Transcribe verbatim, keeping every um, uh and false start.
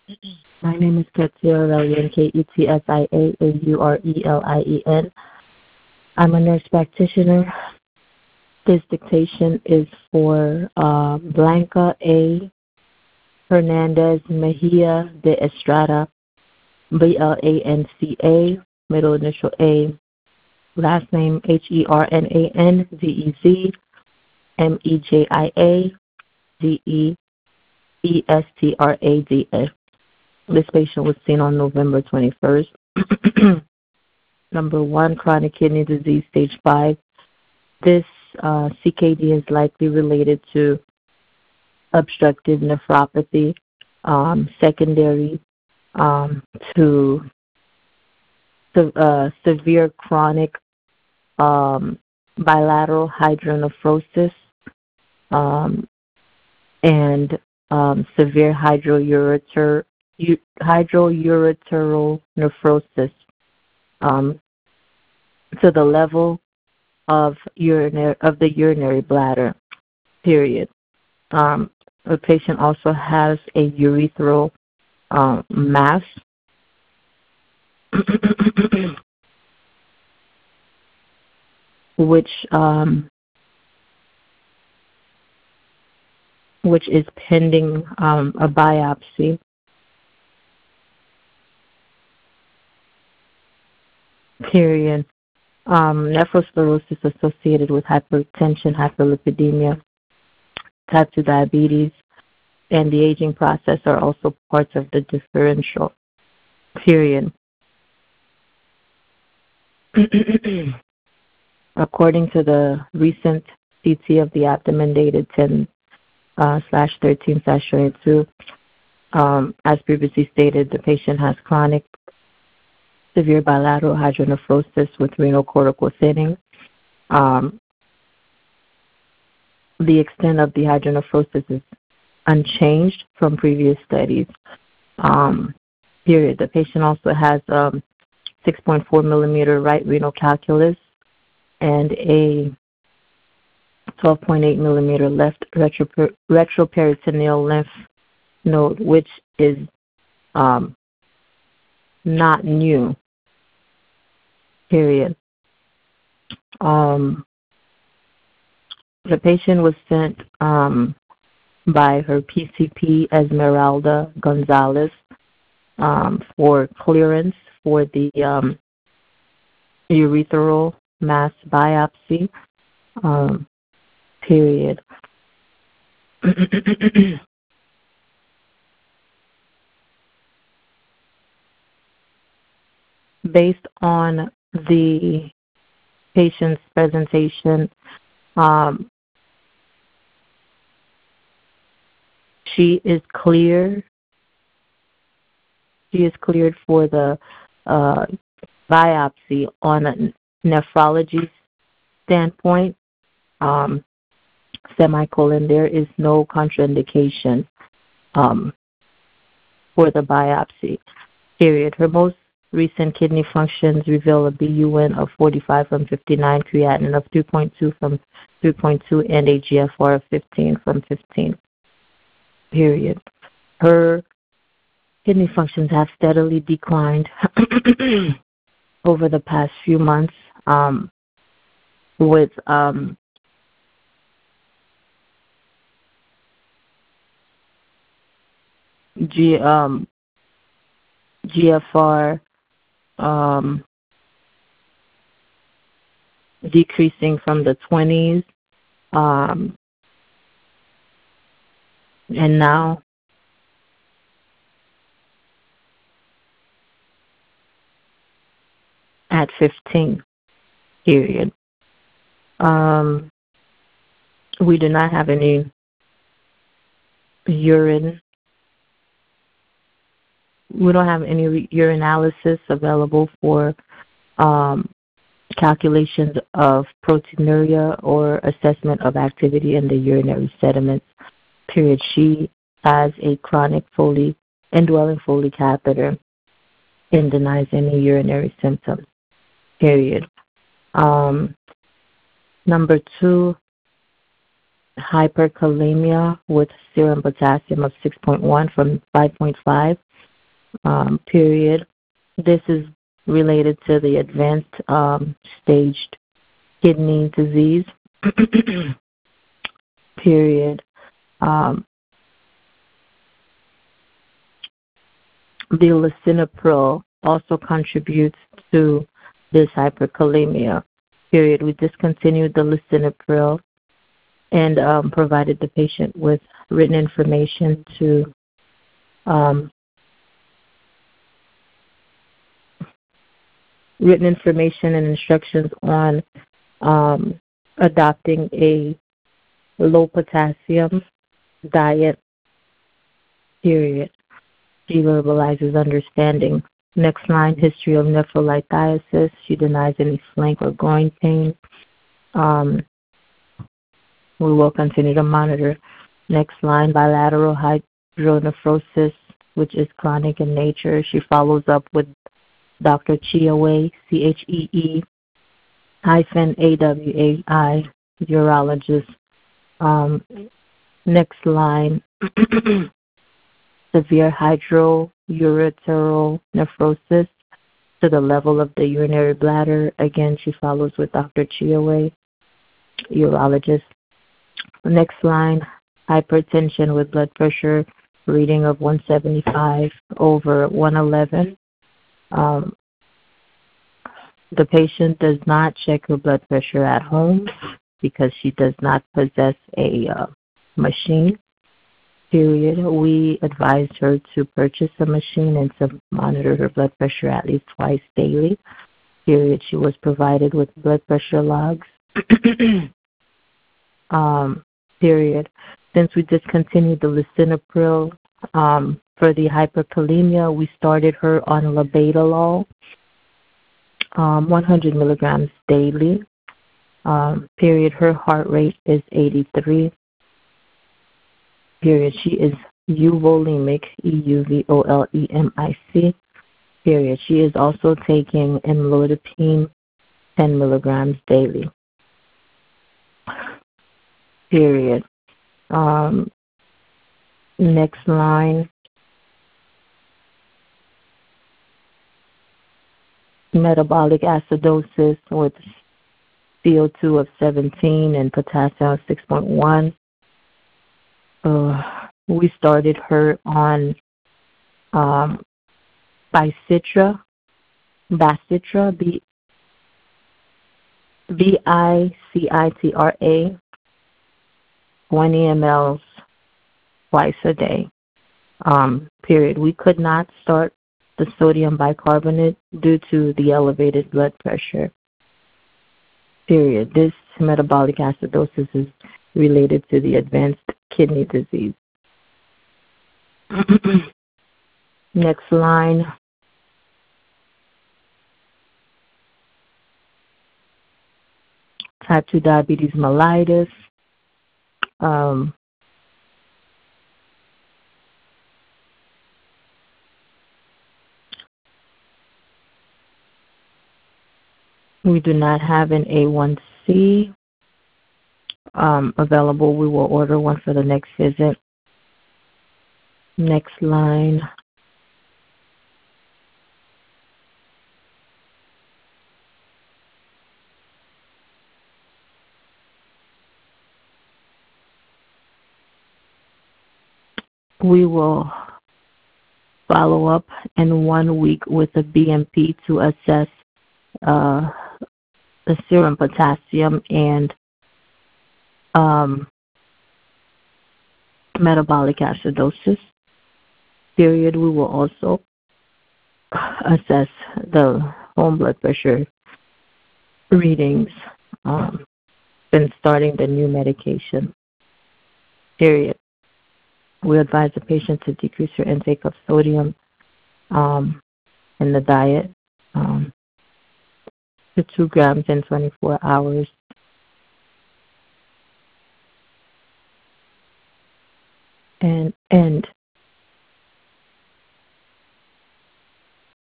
My name is Ketia Aurelian, K E T S I A A U R E L I E N. I'm a nurse practitioner. This dictation is for uh, Blanca A. Hernandez Mejia de Estrada, B L A N C A, middle initial A, last name H E R N A N Z E Z M E J I A D E E S T R A D A. This patient was seen on November twenty-first. Number one, chronic kidney disease, stage five. This uh, C K D is likely related to obstructive nephropathy, um, secondary um, to se- uh, severe chronic um, bilateral hydronephrosis um, and um, severe hydroureter, u- hydroureteral nephrosis um, to the level of urinary of the urinary bladder. Period. Um, the patient also has a urethral um, mass, which um, which is pending um, a biopsy. Period. Um, nephrosclerosis associated with hypertension, hyperlipidemia, type two diabetes, and the aging process are also parts of the differential. Period. According to the recent C T of the abdomen dated ten uh, slash thirteen slash twenty-two, um, as previously stated, the patient has chronic severe bilateral hydronephrosis with renal cortical thinning. Um, the extent of the hydronephrosis is unchanged from previous studies. Um, period. The patient also has um, six point four millimeter right renal calculus and a twelve point eight millimeter left retro- retroperitoneal lymph node, which is um, not new. Period. Um, the patient was sent um, by her P C P Esmeralda Gonzalez um, for clearance for the um, urethral mass biopsy. Um, period. Based on the patient's presentation, um, she is clear. She is cleared for the uh, biopsy on a nephrology standpoint. Um, semicolon, there is no contraindication um, for the biopsy. Period. Her most recent kidney functions reveal a B U N of forty-five from fifty-nine, creatinine of two point two from three point two, and a G F R of fifteen from fifteen. Period. Her kidney functions have steadily declined over the past few months, um, with um, G, um, G F R um, decreasing from the twenties, um, and now at fifteen. Period. Um, we do not have any urine. We don't have any urinalysis available for um, calculations of proteinuria or assessment of activity in the urinary sediments. Period. She has a chronic Foley indwelling Foley catheter and denies any urinary symptoms. Period. Um, number two, hyperkalemia with serum potassium of six point one from five point five. um, period. This is related to the advanced um, staged kidney disease, period. Um, the lisinopril also contributes to this hyperkalemia, period. We discontinued the lisinopril and um, provided the patient with written information to um, written information and instructions on um, adopting a low potassium diet, period. She verbalizes understanding. Next line, history of nephrolithiasis. She denies any flank or groin pain. Um, we will continue to monitor. Next line, bilateral hydronephrosis, which is chronic in nature. She follows up with Doctor Chiaway, C H E E hyphen A W A I, urologist. Um, next line, severe hydroureteral nephrosis to the level of the urinary bladder. Again, she follows with Doctor Chiaway, urologist. Next line, hypertension with blood pressure reading of one seventy-five over one eleven. Um, the patient does not check her blood pressure at home because she does not possess a uh, machine, period. We advised her to purchase a machine and to monitor her blood pressure at least twice daily, period. She was provided with blood pressure logs, um, period. Since we discontinued the lisinopril um, for the hyperkalemia, we started her on labetalol, um, one hundred milligrams daily, um, period. Her heart rate is eighty-three, period. She is euvolemic, E U V O L E M I C, period. She is also taking amlodipine, ten milligrams daily, period. Um, next line, metabolic acidosis with C O two of seventeen and potassium of six point one. Uh, we started her on um, Bicitra, Bicitra, B B I C I T R A, twenty milliliters twice a day. Um, period. We could not start the sodium bicarbonate due to the elevated blood pressure. Period. This metabolic acidosis is related to the advanced kidney disease. Next line. Type two diabetes mellitus. Um, we do not have an A one C um, available. We will order one for the next visit. Next line. We will follow up in one week with a B M P to assess uh, the serum potassium and um, metabolic acidosis. Period. We will also assess the home blood pressure readings um, and starting the new medication. Period. We advise the patient to decrease her intake of sodium um, in the diet um, to two grams in twenty-four hours.